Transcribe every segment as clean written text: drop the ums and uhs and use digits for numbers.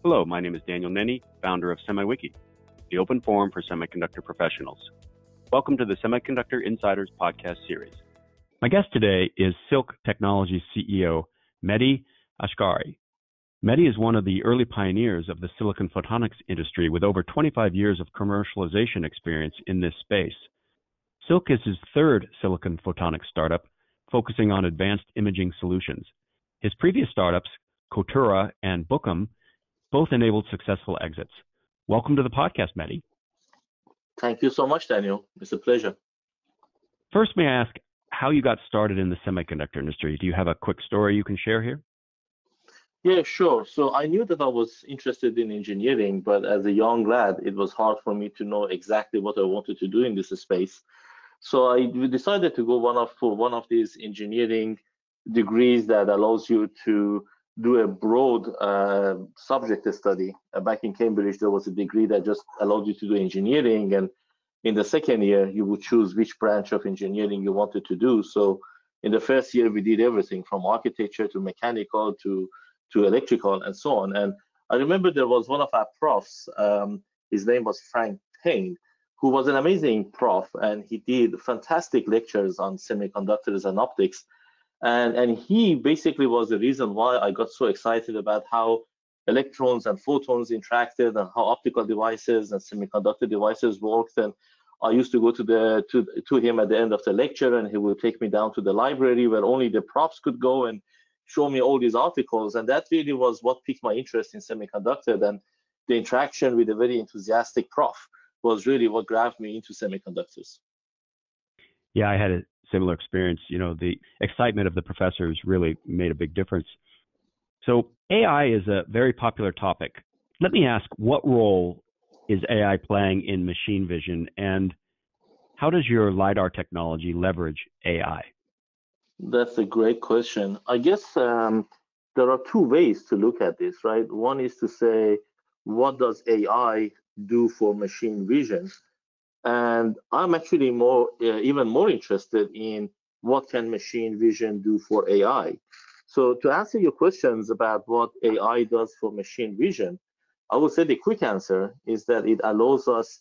Hello, my name is Daniel Nenny, founder of SemiWiki, the open forum for semiconductor professionals. Welcome to the Semiconductor Insiders podcast series. My guest today is Silk Technologies CEO, Mehdi Ashgari. Mehdi is one of the early pioneers of the silicon photonics industry with over 25 years of commercialization experience in this space. Silk is his third silicon photonics startup, focusing on advanced imaging solutions. His previous startups, Cotura and Bookem, both enabled successful exits. Welcome to the podcast, Mehdi. Thank you so much, Daniel. It's a pleasure. First, may I ask how you got started in the semiconductor industry? Do you have a quick story you can share here? Yeah, sure. So I knew that I was interested in engineering, but as a young lad, it was hard for me to know exactly what I wanted to do in this space. So I decided to go for one of these engineering degrees that allows you to do a broad subject study. Back in Cambridge, there was a degree that just allowed you to do engineering, and in the second year, you would choose which branch of engineering you wanted to do. So in the first year, we did everything from architecture to mechanical to electrical and so on. And I remember there was one of our profs, his name was Frank Payne, who was an amazing prof, and he did fantastic lectures on semiconductors and optics. And he basically was the reason why I got so excited about how electrons and photons interacted and how optical devices and semiconductor devices worked. And I used to go to him at the end of the lecture, and he would take me down to the library where only the profs could go and show me all these articles. And that really was what piqued my interest in semiconductor. And the interaction with a very enthusiastic prof was really what grabbed me into semiconductors. Yeah, I had a similar experience. You know, the excitement of the professors really made a big difference. So AI is a very popular topic. Let me ask, what role is AI playing in machine vision, and how does your LiDAR technology leverage AI? That's a great question. I guess there are two ways to look at this, right? One is to say, what does AI do for machine vision? And I'm actually even more interested in what can machine vision do for AI. So to answer your questions about what AI does for machine vision, I would say the quick answer is that it allows us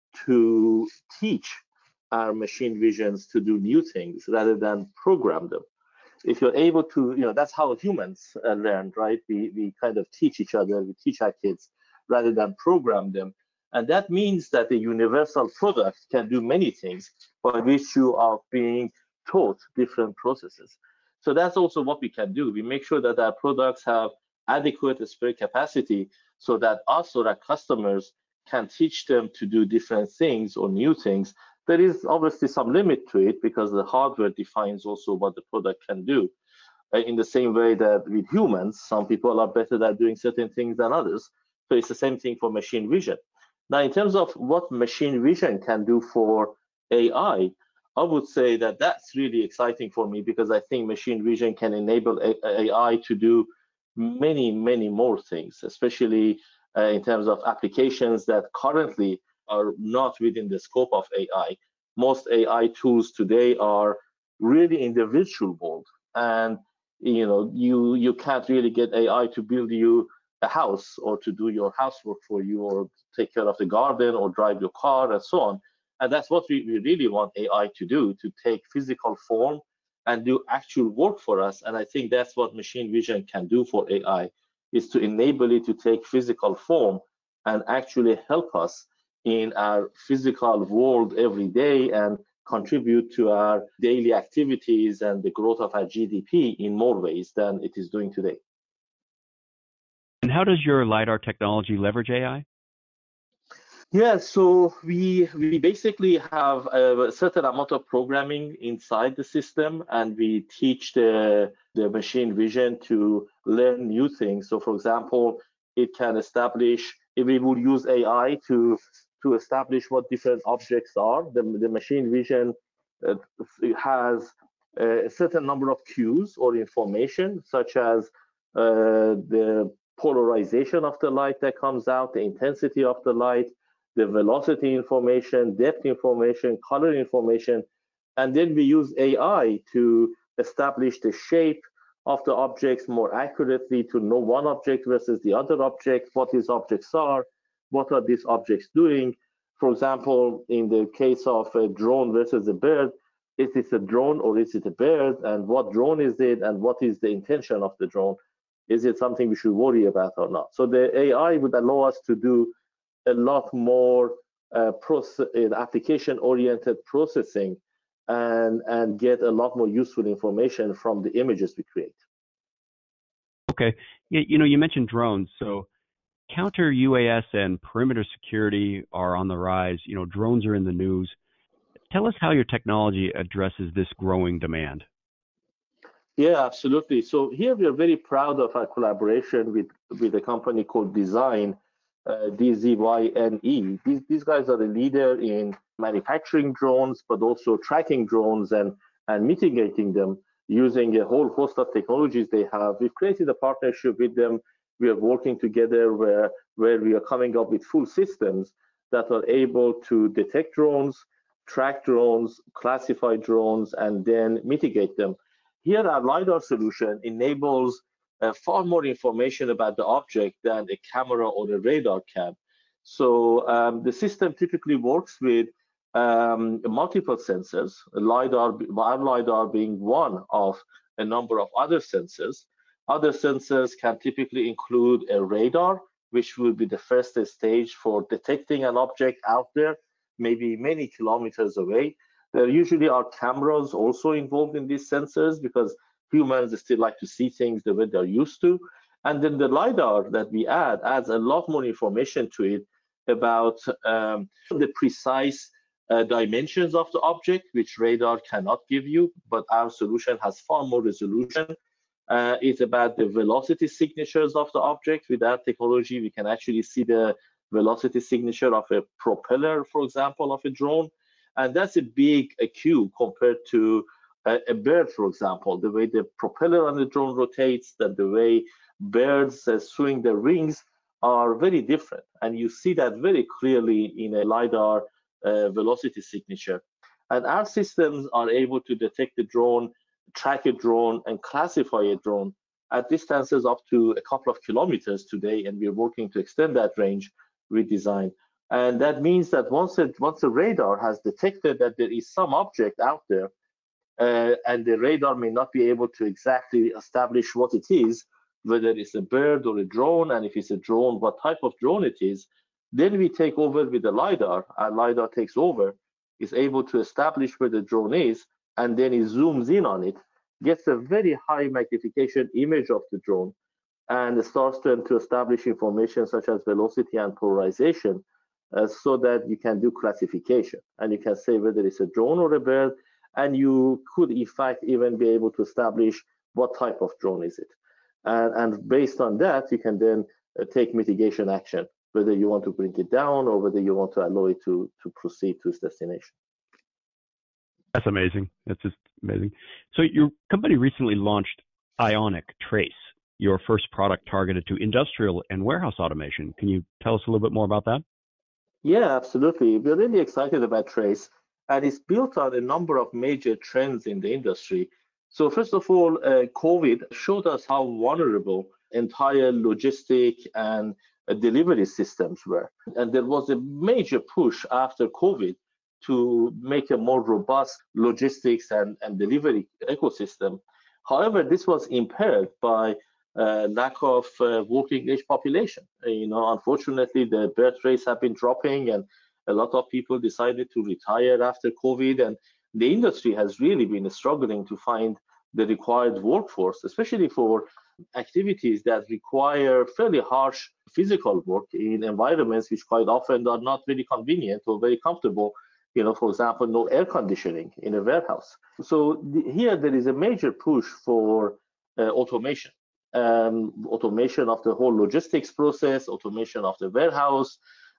to teach our machine visions to do new things rather than program them. If you're able to, that's how humans learn, right? We kind of teach each other, we teach our kids rather than program them. And that means that the universal product can do many things by virtue of being taught different processes. So that's also what we can do. We make sure that our products have adequate spare capacity so that us or our customers can teach them to do different things or new things. There is obviously some limit to it because the hardware defines also what the product can do. In the same way that with humans, some people are better at doing certain things than others. So it's the same thing for machine vision. Now, in terms of what machine vision can do for AI, I would say that that's really exciting for me because I think machine vision can enable AI to do many, many more things, especially in terms of applications that currently are not within the scope of AI. Most AI tools today are really in the virtual world, and you can't really get AI to build you a house or to do your housework for you or take care of the garden or drive your car and so on. And that's what we really want AI to do, to take physical form and do actual work for us. And I think that's what machine vision can do for AI, is to enable it to take physical form and actually help us in our physical world every day and contribute to our daily activities and the growth of our GDP in more ways than it is doing today. And how does your LiDAR technology leverage AI? Yeah, so we basically have a certain amount of programming inside the system, and we teach the machine vision to learn new things. So, for example, it can establish, if we would use AI to establish what different objects are, the machine vision has a certain number of cues or information, such as the polarization of the light that comes out, the intensity of the light, the velocity information, depth information, color information, and then we use AI to establish the shape of the objects more accurately, to know one object versus the other object, what these objects are, what are these objects doing. For example, in the case of a drone versus a bird, is this a drone or is it a bird? And what drone is it? And what is the intention of the drone? Is it something we should worry about or not? So the AI would allow us to do a lot more application-oriented processing and get a lot more useful information from the images we create. Okay. You mentioned drones. So counter UAS and perimeter security are on the rise. Drones are in the news. Tell us how your technology addresses this growing demand. Yeah, absolutely. So here we are very proud of our collaboration with a company called Dzyne, DZYNE. These guys are a leader in manufacturing drones, but also tracking drones and mitigating them using a whole host of technologies they have. We've created a partnership with them. We are working together where we are coming up with full systems that are able to detect drones, track drones, classify drones, and then mitigate them. Here, our LiDAR solution enables far more information about the object than a camera or a radar can. So the system typically works with multiple sensors, our LiDAR being one of a number of other sensors. Other sensors can typically include a radar, which will be the first stage for detecting an object out there, maybe many kilometers away. There usually are cameras also involved in these sensors because humans still like to see things the way they're used to. And then the LiDAR that we add adds a lot more information to it about the precise dimensions of the object, which radar cannot give you, but our solution has far more resolution. It's about the velocity signatures of the object. With our technology, we can actually see the velocity signature of a propeller, for example, of a drone. And that's a big cue compared to a bird, for example, the way the propeller on the drone rotates, that the way birds swing their wings are very different. And you see that very clearly in a LiDAR velocity signature. And our systems are able to detect the drone, track a drone, and classify a drone at distances up to a couple of kilometers today. And we're working to extend that range with Dzyne. And that means that once the radar has detected that there is some object out there, and the radar may not be able to exactly establish what it is, whether it's a bird or a drone, and if it's a drone, what type of drone it is, then we take over with the LiDAR. Our LiDAR takes over, is able to establish where the drone is, and then it zooms in on it, gets a very high magnification image of the drone, and starts to establish information such as velocity and polarization, so that you can do classification. And you can say whether it's a drone or a bird, and you could, in fact, even be able to establish what type of drone is it. And based on that, you can then take mitigation action, whether you want to bring it down or whether you want to allow it to proceed to its destination. That's amazing. That's just amazing. So your company recently launched Ionic Trace, your first product targeted to industrial and warehouse automation. Can you tell us a little bit more about that? Yeah, absolutely. We're really excited about Trace, and it's built on a number of major trends in the industry. So first of all, COVID showed us how vulnerable entire logistic and delivery systems were. And there was a major push after COVID to make a more robust logistics and delivery ecosystem. However, this was impaired by lack of working age population. Unfortunately, the birth rates have been dropping, and a lot of people decided to retire after COVID, and the industry has really been struggling to find the required workforce, especially for activities that require fairly harsh physical work in environments which quite often are not very convenient or very comfortable. For example, no air conditioning in a warehouse. So here there is a major push for automation. Automation of the whole logistics process, automation of the warehouse,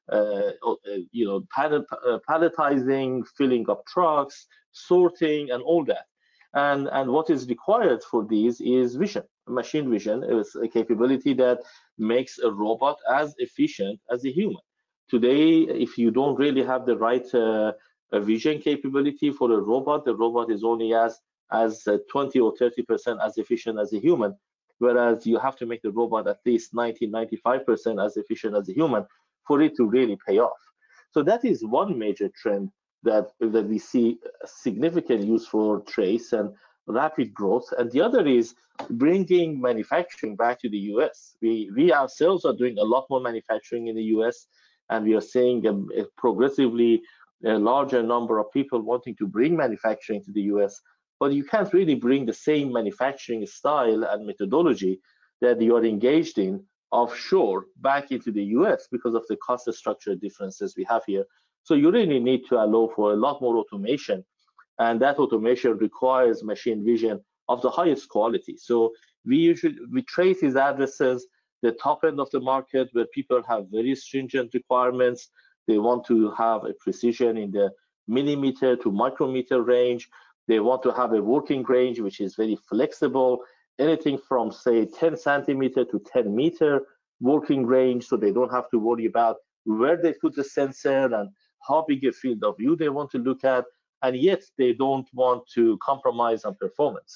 palletizing, filling up trucks, sorting, and all that. And what is required for these is vision. Machine vision is a capability that makes a robot as efficient as a human. Today, if you don't really have the right vision capability for a robot, the robot is only as as 20 or 30% as efficient as a human, whereas you have to make the robot at least 90, 95% as efficient as a human for it to really pay off. So that is one major trend that we see significant use for trace and rapid growth. And the other is bringing manufacturing back to the US. We ourselves are doing a lot more manufacturing in the US, and we are seeing a progressively larger number of people wanting to bring manufacturing to the US. But you can't really bring the same manufacturing style and methodology that you are engaged in offshore back into the US because of the cost structure differences we have here. So you really need to allow for a lot more automation, and that automation requires machine vision of the highest quality. So we trace these addresses the top end of the market where people have very stringent requirements. They want to have a precision in the millimeter to micrometer range. They want to have a working range which is very flexible, anything from say 10 centimeter to 10 meter working range, so they don't have to worry about where they put the sensor and how big a field of view they want to look at, and yet they don't want to compromise on performance.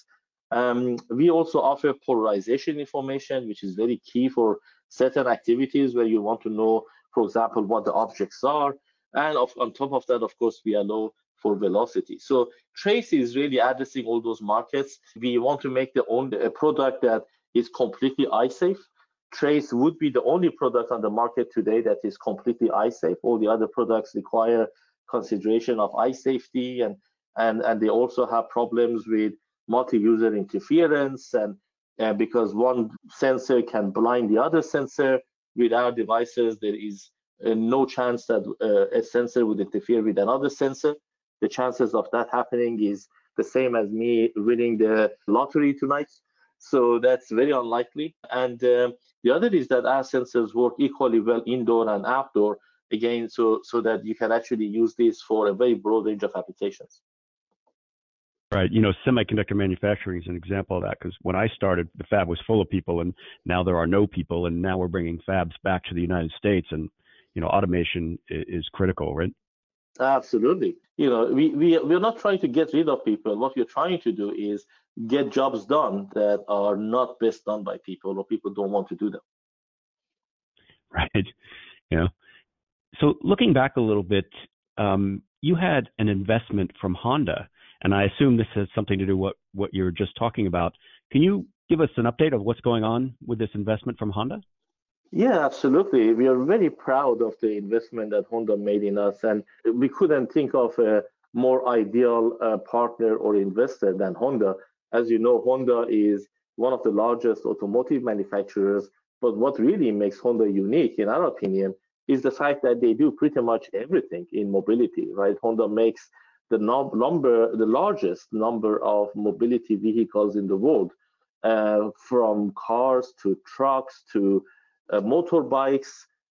We also offer polarization information, which is very key for certain activities where you want to know, for example, what the objects are. And on top of that, of course, we allow for velocity. So Trace is really addressing all those markets. We want to make a product that is completely eye safe. Trace would be the only product on the market today that is completely eye safe. All the other products require consideration of eye safety, and they also have problems with multi-user interference, and because one sensor can blind the other sensor. With our devices, there is no chance that a sensor would interfere with another sensor. The chances of that happening is the same as me winning the lottery tonight. So that's very unlikely. And the other is that our sensors work equally well indoor and outdoor, again, so that you can actually use this for a very broad range of applications. Right. You know, semiconductor manufacturing is an example of that, because when I started, the fab was full of people, and now there are no people, and now we're bringing fabs back to the United States, and, you know, automation is critical, right? Absolutely. You know, we're not trying to get rid of people. What we're trying to do is get jobs done that are not best done by people, or people don't want to do them. Right. You know, so looking back a little bit, you had an investment from Honda, and I assume this has something to do with what you're just talking about. Can you give us an update of what's going on with this investment from Honda? Yeah, absolutely. We are very proud of the investment that Honda made in us, and we couldn't think of a more ideal partner or investor than Honda. As you know, Honda is one of the largest automotive manufacturers, but what really makes Honda unique, in our opinion, is the fact that they do pretty much everything in mobility, right? Honda makes the largest number of mobility vehicles in the world, from cars to trucks to motorbikes,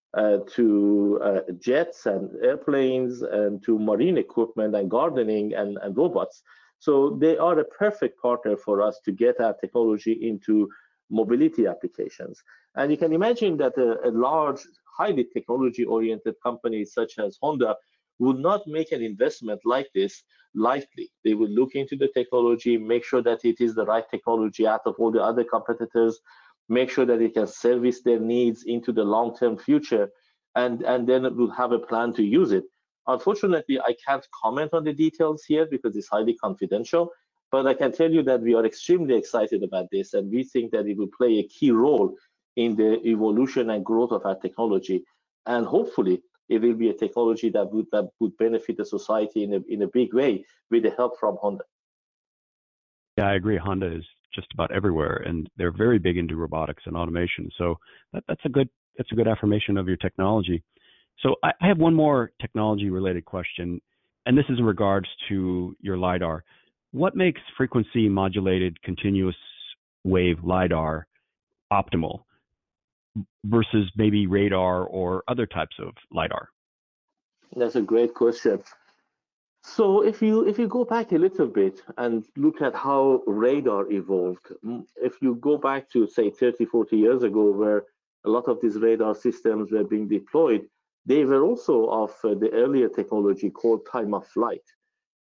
to jets and airplanes, and to marine equipment and gardening and robots. So they are a perfect partner for us to get our technology into mobility applications. And you can imagine that a large, highly technology-oriented company such as Honda would not make an investment like this lightly. They would look into the technology, make sure that it is the right technology out of all the other competitors, make sure that it can service their needs into the long-term future, and then we'll have a plan to use it. Unfortunately, I can't comment on the details here because it's highly confidential, but I can tell you that we are extremely excited about this, and we think that it will play a key role in the evolution and growth of our technology. And hopefully, it will be a technology that would benefit the society in a big way with the help from Honda. Yeah, I agree. Honda is just about everywhere, and they're very big into robotics and automation. So that's a good affirmation of your technology. So I have one more technology-related question, and this is in regards to your LiDAR. What makes frequency modulated continuous wave LiDAR optimal versus maybe radar or other types of LiDAR? That's a great question. So if you go back a little bit and look at how radar evolved, if you go back to say 30, 40 years ago, where a lot of these radar systems were being deployed, they were also of the earlier technology called time of flight.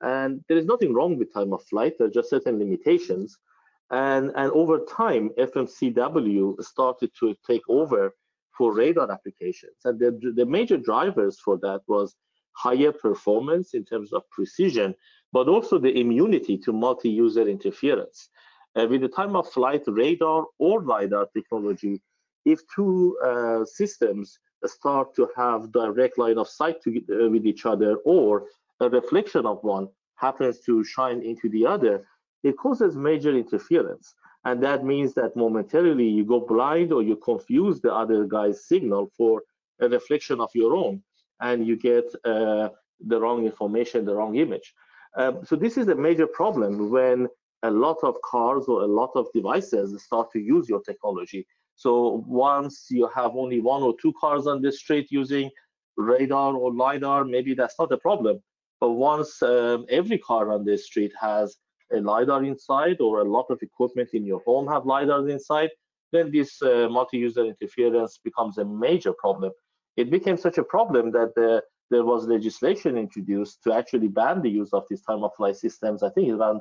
And there is nothing wrong with time of flight. There are just certain limitations. And over time, FMCW started to take over for radar applications. And the major drivers for that was higher performance in terms of precision, but also the immunity to multi-user interference. With the time of flight radar or LiDAR technology, if two systems start to have direct line of sight with each other, or a reflection of one happens to shine into the other, it causes major interference. And that means that momentarily you go blind or you confuse the other guy's signal for a reflection of your own, and you get the wrong information, the wrong image. So this is a major problem when a lot of cars or a lot of devices start to use your technology. So once you have only one or two cars on the street using radar or LiDAR, maybe that's not a problem. But once every car on the street has a LiDAR inside, or a lot of equipment in your home have LiDARs inside, then this multi-user interference becomes a major problem. It became such a problem that there was legislation introduced to actually ban the use of these time-of-flight systems, I think around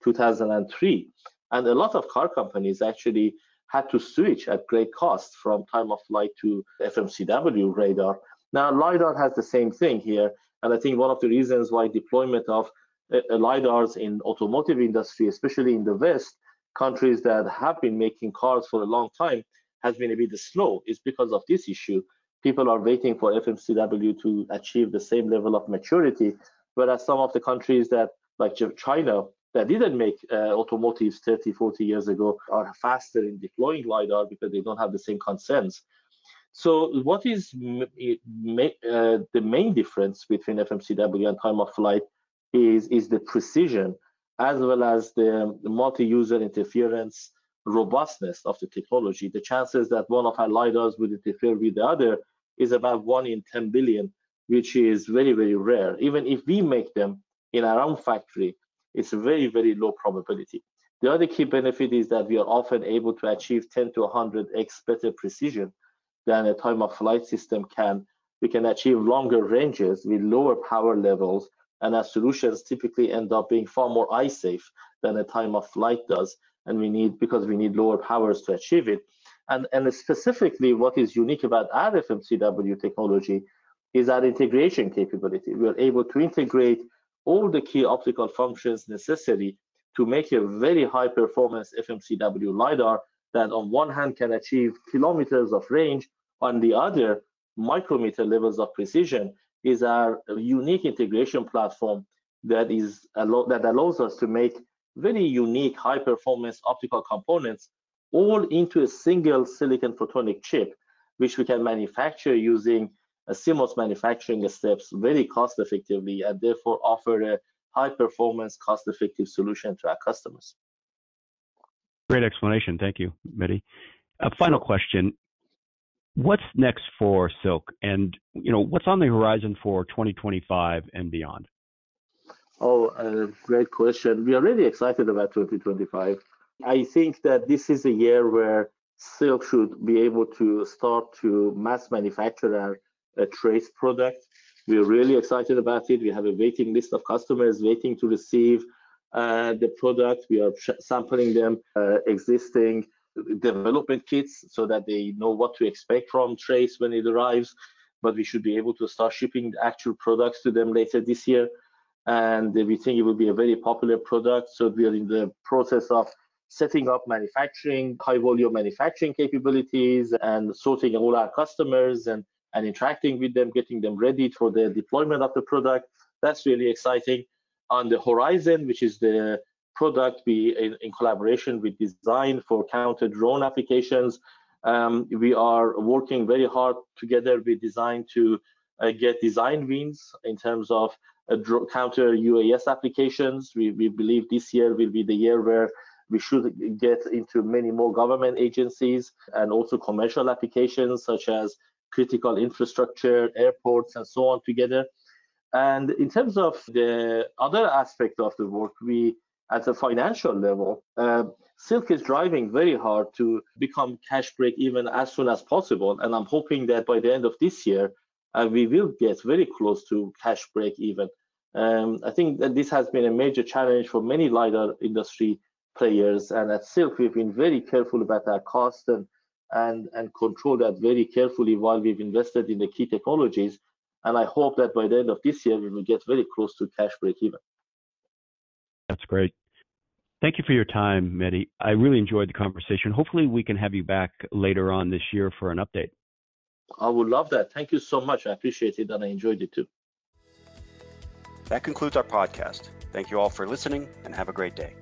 2003. And a lot of car companies actually had to switch at great cost from time-of-flight to FMCW radar. Now, LiDAR has the same thing here. And I think one of the reasons why deployment of LiDARs in automotive industry, especially in the West, countries that have been making cars for a long time, has been a bit slow, is because of this issue. People are waiting for FMCW to achieve the same level of maturity, whereas some of the countries that, like China, that didn't make automotives 30, 40 years ago, are faster in deploying LiDAR because they don't have the same concerns. So what is the main difference between FMCW and time of flight is the precision, as well as the multi-user interference robustness of the technology. The chances that one of our LiDARs would interfere with the other is about 1 in 10 billion, which is very, very rare. Even if we make them in our own factory, it's a very, very low probability. The other key benefit is that we are often able to achieve 10 to 100x better precision than a time-of-flight system can. We can achieve longer ranges with lower power levels, and our solutions typically end up being far more eye-safe than a time-of-flight does, and because we need lower powers to achieve it. And specifically, what is unique about our FMCW technology is our integration capability. We are able to integrate all the key optical functions necessary to make a very high-performance FMCW LiDAR that on one hand can achieve kilometers of range, on the other, micrometer levels of precision, is our unique integration platform that allows us to make very unique high-performance optical components all into a single silicon photonic chip, which we can manufacture using CMOS manufacturing steps very cost-effectively, and therefore offer a high-performance, cost-effective solution to our customers. Great explanation. Thank you, Mehdi. A final question. What's next for Silk, and what's on the horizon for 2025 and beyond? Great question. We are really excited about 2025. I think that this is a year where Silk should be able to start to mass manufacture our trace product. We are really excited about it. We have a waiting list of customers waiting to receive the product. We are sampling them existing development kits so that they know what to expect from trace when it arrives, but we should be able to start shipping the actual products to them later this year, and we think it will be a very popular product. So we are in the process of setting up manufacturing, high volume manufacturing capabilities, and sorting all our customers and interacting with them, getting them ready for the deployment of the product. That's really exciting. On the horizon, which is the product in collaboration with Design for counter drone applications, we are working very hard together with Design to get design wins in terms of counter UAS applications. We believe this year will be the year where we should get into many more government agencies and also commercial applications such as critical infrastructure, airports, and so on together. And in terms of the other aspect of the work, at a financial level, Silk is driving very hard to become cash break even as soon as possible. And I'm hoping that by the end of this year, we will get very close to cash break even. I think that this has been a major challenge for many LiDAR industry players, and at Silk, we've been very careful about our cost and control that very carefully while we've invested in the key technologies. And I hope that by the end of this year, we will get very close to cash break even. That's great. Thank you for your time, Mehdi. I really enjoyed the conversation. Hopefully we can have you back later on this year for an update. I would love that. Thank you so much. I appreciate it, and I enjoyed it too. That concludes our podcast. Thank you all for listening, and have a great day.